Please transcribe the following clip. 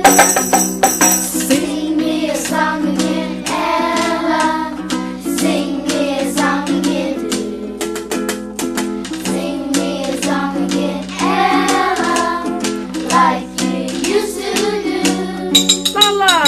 Sing me a song again, Ella. Sing me a song again. Sing me a song again, Ella. Like you used to do. Lala!